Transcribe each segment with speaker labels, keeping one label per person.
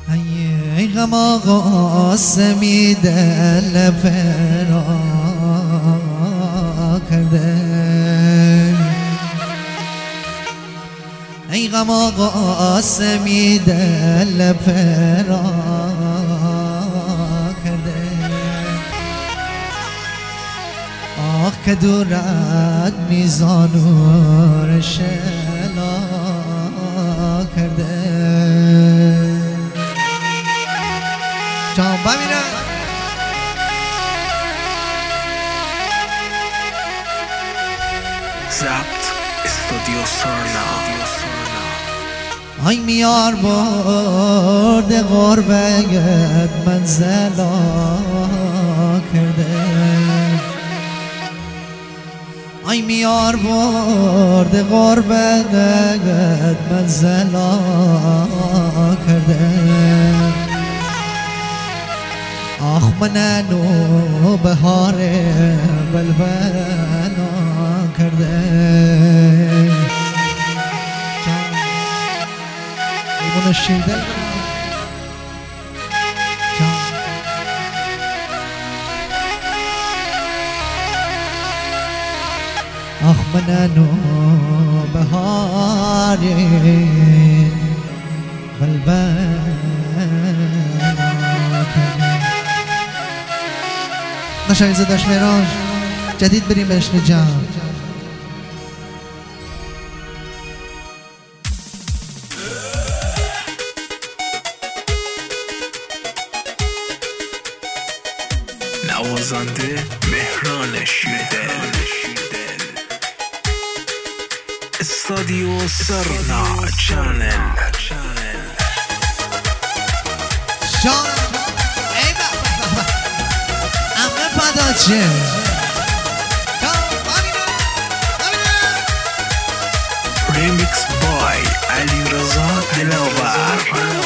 Speaker 1: ای غم آقا سمیده لفرا کرده، ای غم آقا سمیده لفرا کرده. آه که دورت میزانور شلا کرده. جان ببینه
Speaker 2: ضبط استودیو سرنا.
Speaker 1: آی میار برد غربت منزلا کرده، آی میار برد غربت منزلا کرده. آخ منو بهار بلبلا کرده. ایمون شیده آخ منو بهار بلبلا نشایزه داشت میران جدید بریم به عشق جمع.
Speaker 2: نوازنده مهران شیردل. استودیو سرنا چنل.
Speaker 1: جان ای بابا امه فداچه
Speaker 2: ریمیکس بای علی رضا دلاور.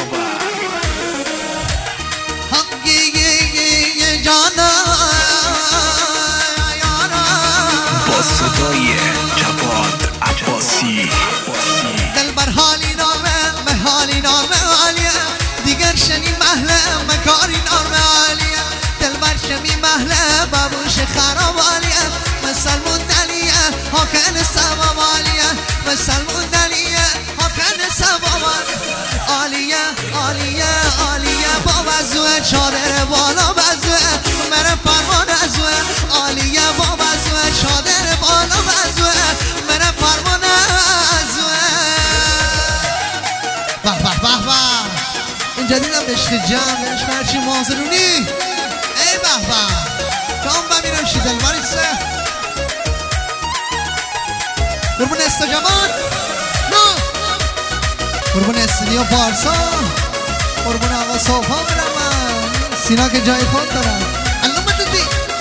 Speaker 2: با صدای جواد عباسی.
Speaker 1: دل بر حالی نامه محالی نامه عالیه، دیگر شنی محله مکاری نامه عالیه. دل بر شمی محله بابوش خراب عالیه، مسلمون دلیه حاکن سباب عالیه، مسلمون دلیه حاکن سباب عالیه. عالیه عالیه با وضوه چادر بالا وضوه مره فرمان ازوه. عالیه با وضوه چادر بالا وضوه مره فرمان ازوه. به به به به این جدیدم عشق جمع عشق هرچی مازرونی. ای به به کام بمیرم شیدل باریسه قربون استجابان نه قربون استودیو پارسا، قربون آقا صوفا برم سینا که جای خود دارم علوم دیدی،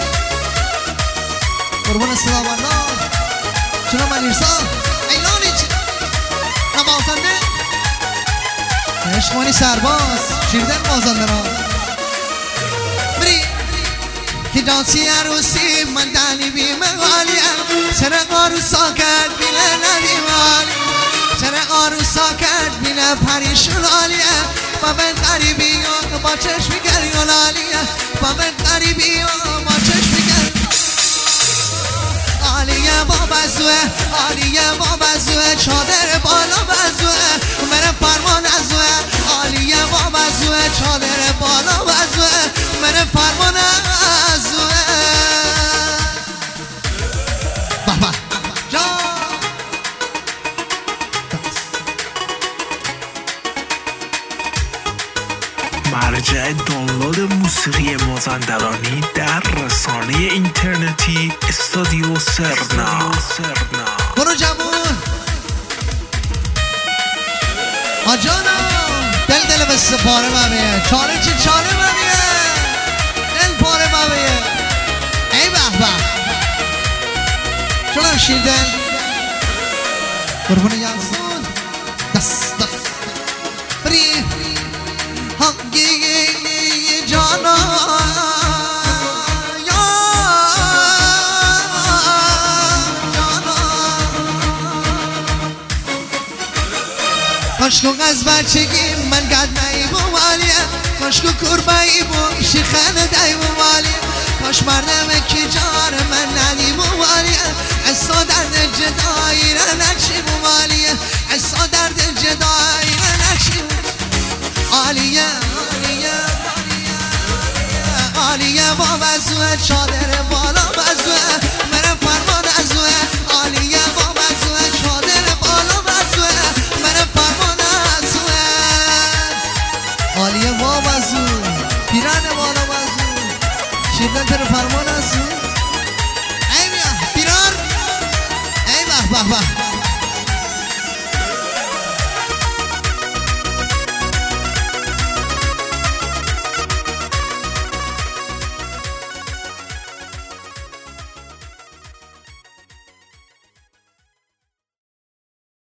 Speaker 1: قربون صدا والله چرا منیرسا ایلانی چی نوازنده عشقمانی سرباز شیردن مازنده را بری که دانسی عروسی من دلی بیم غالیم. سرق عروسا کرد بیله ندیم غالیم، سرق عروسا کرد بیله پریشون عالیه. با من قریبی و با چشمی گریون عالیه، با من قریبی و با چشمی گریون عالیه. با بزوه عالیه با بزوه چادر بالا بزوه مره فرمان ازوه. عالیه با بزوه چادر بالا بزوه مره فرمان ازوه. بابا جان
Speaker 2: مرجع دانلود موسیقی مازندرانی در رسانه اینترنتی استودیو سرنا.
Speaker 1: برو جمون آجانا دل به سپاره ممیه چاره چی چاره ممیه دل پاره ممیه. ای به به چونم شیردن قربون یلسون دست دست بری حقی جانا عشق از بچگی من قد بوالیه کاش که کربایی بویشی خنده دای بوالیه کاش مردم که جار من ندی بوالیه اصلا درد جدایی را نچی بوالیه اصلا درد جدایی را نچی عالیه عالیه عالیه با وضوع چادر بالا